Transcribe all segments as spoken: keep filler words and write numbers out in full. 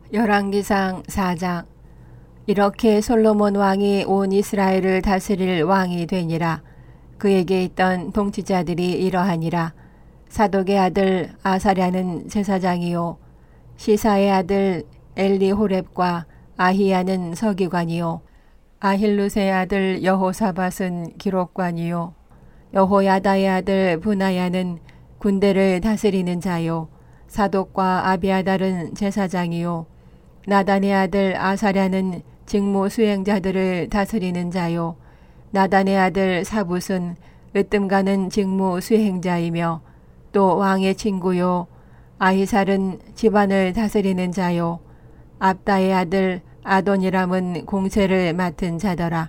열왕기상 사 장. 이렇게 솔로몬 왕이 온 이스라엘을 다스릴 왕이 되니라. 그에게 있던 통치자들이 이러하니라. 사독의 아들 아사랴는 제사장이요, 시사의 아들 엘리호렙과 아히야는 서기관이요, 아힐루스의 아들 여호사밧은 기록관이요, 여호야다의 아들 브나야는 군대를 다스리는 자요, 사독과 아비아달은 제사장이요, 나단의 아들 아사랴는 직무 수행자들을 다스리는 자요, 나단의 아들 사붓은 으뜸가는 직무 수행자이며 또 왕의 친구요, 아히살은 집안을 다스리는 자요, 압다의 아들 아도니람은 공세를 맡은 자더라.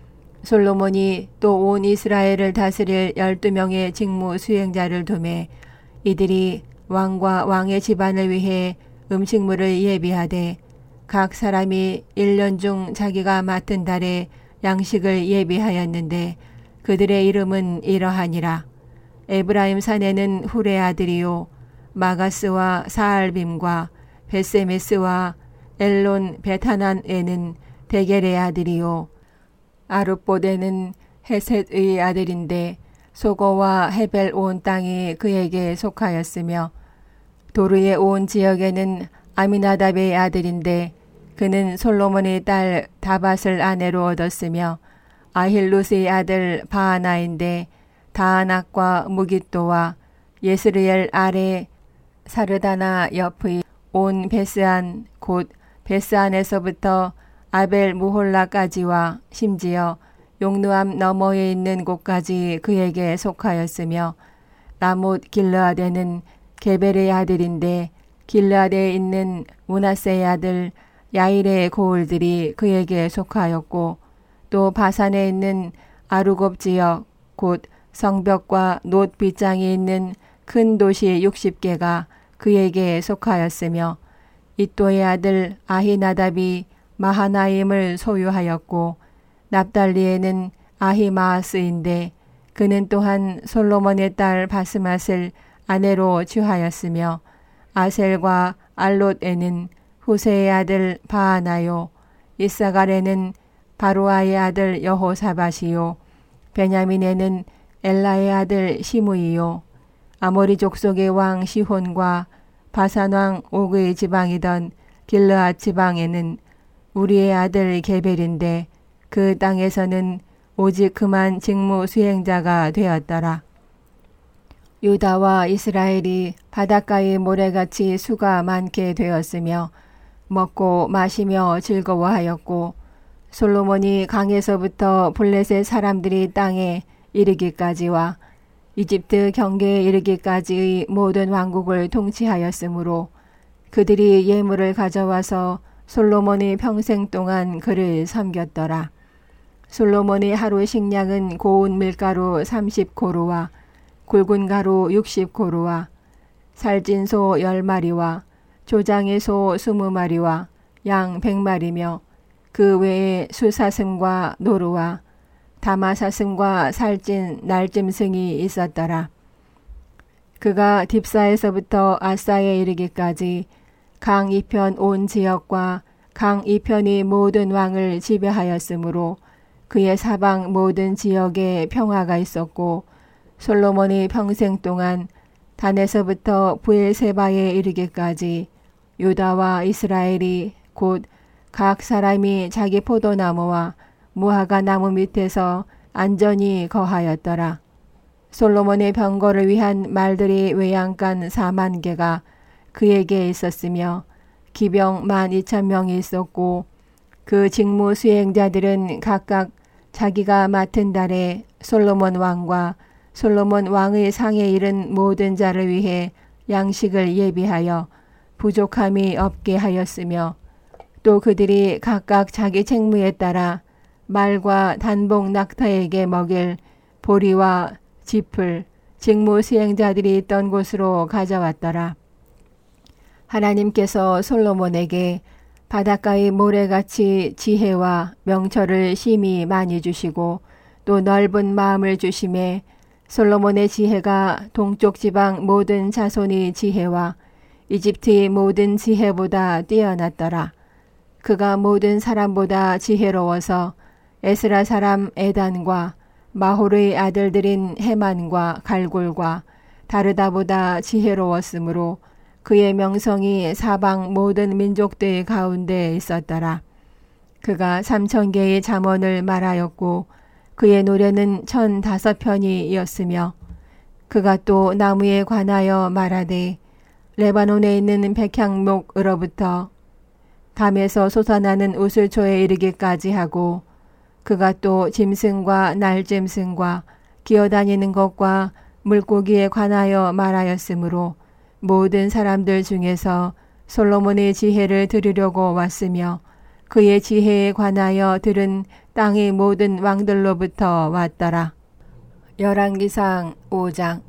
솔로몬이 또 온 이스라엘을 다스릴 열두 명의 직무 수행자를 두매 이들이 왕과 왕의 집안을 위해 음식물을 예비하되 각 사람이 일 년 중 자기가 맡은 달에 양식을 예비하였는데 그들의 이름은 이러하니라. 에브라임 산에는 훌의 아들이요, 마가스와 사알빔과 베세메스와 엘론 베타난에는 데겔의 아들이요, 아룹보데는 헤셋의 아들인데 소고와 헤벨 온 땅이 그에게 속하였으며 도르의 온 지역에는 아미나답의 아들인데 그는 솔로몬의 딸 다밧을 아내로 얻었으며 아힐루스의 아들 바하나인데 다아낙과 무깃도와 예스르엘 아래 사르다나 옆의 온 베스안 곧 베스안에서부터 아벨 무홀라까지와 심지어 용르암 너머에 있는 곳까지 그에게 속하였으며 라못 길르앗에는 게벨의 아들인데 길르앗에 있는 므낫세의 아들 야일의 고을들이 그에게 속하였고 또 바산에 있는 아루곱 지역 곧 성벽과 놋 빗장이 있는 큰 도시 육십 개가 그에게 속하였으며 이또의 아들 아히나답이 마하나임을 소유하였고 납달리에는 아히마아스인데 그는 또한 솔로몬의 딸 바스맛을 아내로 취하였으며 아셀과 알롯에는 후세의 아들 바하나요, 이사갈에는 바루아의 아들 여호사밧이요, 베냐민에는 엘라의 아들 시므이요, 아모리 족속의 왕 시혼과 바산 왕 옥의 지방이던 길르앗 지방에는 우리의 아들 게벨인데 그 땅에서는 오직 그만 직무 수행자가 되었더라. 유다와 이스라엘이 바닷가의 모래같이 수가 많게 되었으며 먹고 마시며 즐거워하였고 솔로몬이 강에서부터 블레셋 사람들이 땅에 이르기까지와 이집트 경계에 이르기까지의 모든 왕국을 통치하였으므로 그들이 예물을 가져와서 솔로몬이 평생 동안 그를 섬겼더라. 솔로몬의 하루 식량은 고운 밀가루 삼십 고루와 굵은 가루 육십 고루와 살찐 소 열 마리와 조장의 소 이십 마리와 양 백 마리며 그 외에 수사슴과 노루와 다마사슴과 살찐 날짐승이 있었더라. 그가 딥사에서부터 아사에 이르기까지 강 이편 온 지역과 강 이편이 모든 왕을 지배하였으므로 그의 사방 모든 지역에 평화가 있었고 솔로몬이 평생 동안 단에서부터 부엘세바에 이르기까지 유다와 이스라엘이 곧 각 사람이 자기 포도나무와 무화과 나무 밑에서 안전히 거하였더라. 솔로몬의 병거를 위한 말들이 외양간 사만 개가 그에게 있었으며 기병 만 이천 명이 있었고 그 직무 수행자들은 각각 자기가 맡은 달에 솔로몬 왕과 솔로몬 왕의 상에 이른 모든 자를 위해 양식을 예비하여 부족함이 없게 하였으며 또 그들이 각각 자기 책무에 따라 말과 단복 낙타에게 먹일 보리와 짚을 직무 수행자들이 있던 곳으로 가져왔더라. 하나님께서 솔로몬에게 바닷가의 모래같이 지혜와 명철을 심히 많이 주시고 또 넓은 마음을 주심에 솔로몬의 지혜가 동쪽 지방 모든 자손의 지혜와 이집트의 모든 지혜보다 뛰어났더라. 그가 모든 사람보다 지혜로워서 에스라 사람 에단과 마홀의 아들들인 헤만과 갈골과 다르다보다 지혜로웠으므로 그의 명성이 사방 모든 민족들 가운데 있었더라. 그가 삼천 개의 잠언을 말하였고 그의 노래는 천 다섯 편이었으며 그가 또 나무에 관하여 말하되 레바논에 있는 백향목으로부터 담에서 솟아나는 우슬초에 이르기까지 하고 그가 또 짐승과 날짐승과 기어다니는 것과 물고기에 관하여 말하였으므로 모든 사람들 중에서 솔로몬의 지혜를 들으려고 왔으며 그의 지혜에 관하여 들은 땅의 모든 왕들로부터 왔더라. 열왕기상 오 장.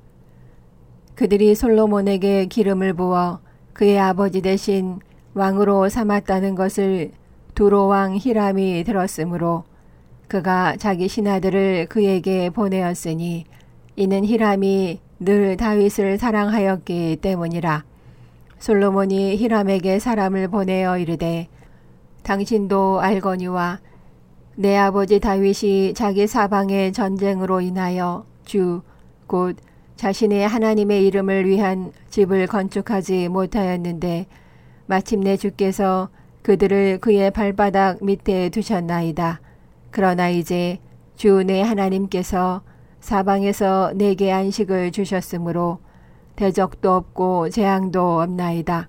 그들이 솔로몬에게 기름을 부어 그의 아버지 대신 왕으로 삼았다는 것을 두로왕 히람이 들었으므로 그가 자기 신하들을 그에게 보내었으니 이는 히람이 늘 다윗을 사랑하였기 때문이라. 솔로몬이 히람에게 사람을 보내어 이르되 당신도 알거니와 내 아버지 다윗이 자기 사방의 전쟁으로 인하여 주 곧 자신의 하나님의 이름을 위한 집을 건축하지 못하였는데 마침내 주께서 그들을 그의 발바닥 밑에 두셨나이다. 그러나 이제 주 내 하나님께서 사방에서 내게 안식을 주셨으므로 대적도 없고 재앙도 없나이다.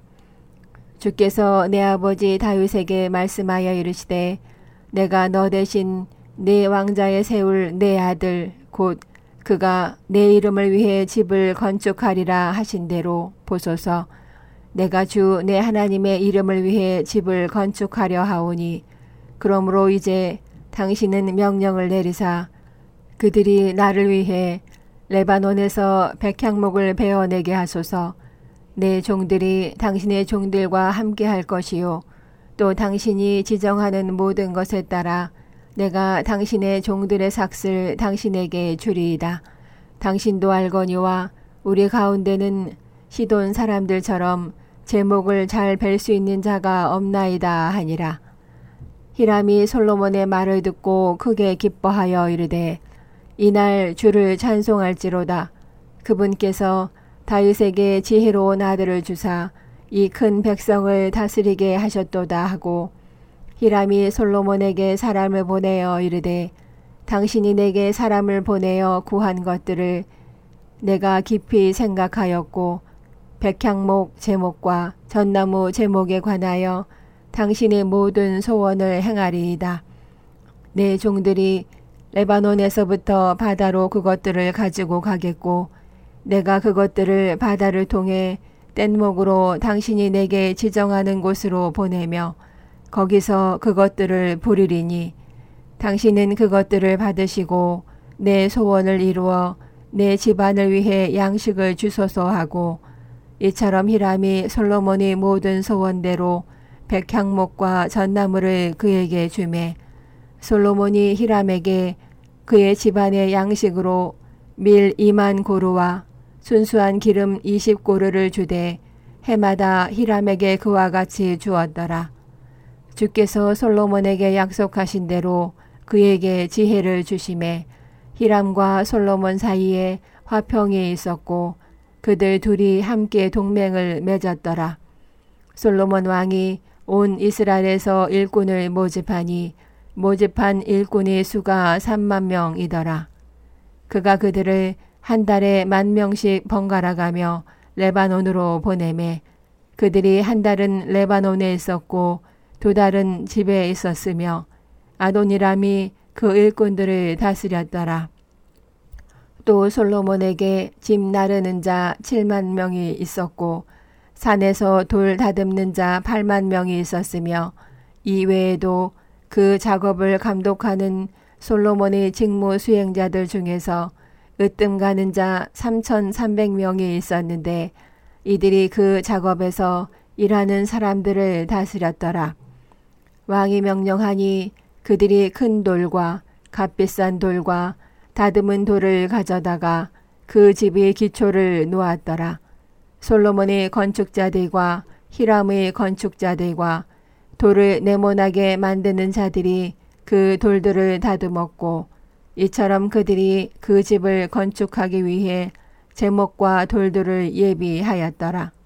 주께서 내 아버지 다윗에게 말씀하여 이르시되 내가 너 대신 내 왕자에 세울 내 아들 곧 그가 내 이름을 위해 집을 건축하리라 하신 대로 보소서. 내가 주 내 하나님의 이름을 위해 집을 건축하려 하오니 그러므로 이제 당신은 명령을 내리사 그들이 나를 위해 레바논에서 백향목을 베어내게 하소서. 내 종들이 당신의 종들과 함께 할 것이요 또 당신이 지정하는 모든 것에 따라 내가 당신의 종들의 삭슬 당신에게 주리이다. 당신도 알거니와 우리 가운데는 시돈 사람들처럼 제목을 잘 벨 수 있는 자가 없나이다 하니라. 히람이 솔로몬의 말을 듣고 크게 기뻐하여 이르되 이날 주를 찬송할지로다. 그분께서 다윗에게 지혜로운 아들을 주사 이 큰 백성을 다스리게 하셨도다 하고 히람이 솔로몬에게 사람을 보내어 이르되 당신이 내게 사람을 보내어 구한 것들을 내가 깊이 생각하였고 백향목 제목과 전나무 제목에 관하여 당신의 모든 소원을 행하리이다. 내 종들이 레바논에서부터 바다로 그것들을 가지고 가겠고 내가 그것들을 바다를 통해 뗏목으로 당신이 내게 지정하는 곳으로 보내며 거기서 그것들을 부리리니 당신은 그것들을 받으시고 내 소원을 이루어 내 집안을 위해 양식을 주소서 하고 이처럼 히람이 솔로몬의 모든 소원대로 백향목과 전나무를 그에게 주매 솔로몬이 히람에게 그의 집안의 양식으로 밀 이만 고루와 순수한 기름 이십 고루를 주되 해마다 히람에게 그와 같이 주었더라. 주께서 솔로몬에게 약속하신 대로 그에게 지혜를 주심에 히람과 솔로몬 사이에 화평이 있었고 그들 둘이 함께 동맹을 맺었더라. 솔로몬 왕이 온 이스라엘에서 일꾼을 모집하니 모집한 일꾼의 수가 삼만 명이더라. 그가 그들을 한 달에 만 명씩 번갈아 가며 레바논으로 보내매 그들이 한 달은 레바논에 있었고 두 달은 집에 있었으며 아도니람이 그 일꾼들을 다스렸더라. 또 솔로몬에게 집 나르는 자 칠만 명이 있었고 산에서 돌 다듬는 자 팔만 명이 있었으며 이 외에도 그 작업을 감독하는 솔로몬의 직무 수행자들 중에서 으뜸 가는 자 삼천삼백 명이 있었는데 이들이 그 작업에서 일하는 사람들을 다스렸더라. 왕이 명령하니 그들이 큰 돌과 값비싼 돌과 다듬은 돌을 가져다가 그 집의 기초를 놓았더라. 솔로몬의 건축자들과 히람의 건축자들과 돌을 네모나게 만드는 자들이 그 돌들을 다듬었고 이처럼 그들이 그 집을 건축하기 위해 제목과 돌들을 예비하였더라.